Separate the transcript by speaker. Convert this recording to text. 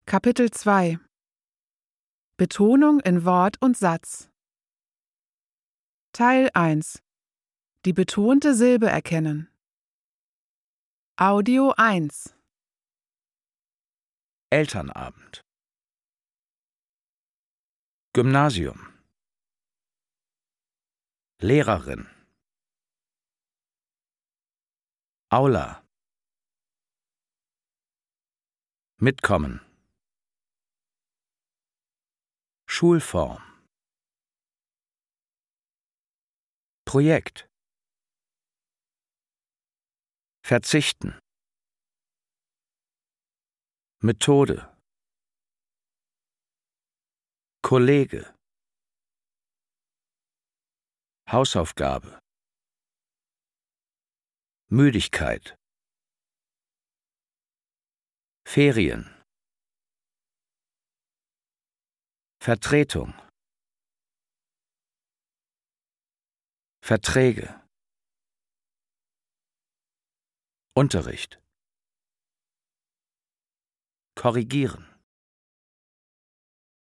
Speaker 1: Kapitel 2 Betonung in Wort und Satz. Teil 1 Die betonte Silbe erkennen. Audio 1
Speaker 2: Elternabend. Gymnasium. Lehrerin. Aula. Mitkommen. Schulform. Projekt. Verzichten. Methode. Kollege. Hausaufgabe. Müdigkeit. Ferien. Vertretung. Verträge. Unterricht. Korrigieren.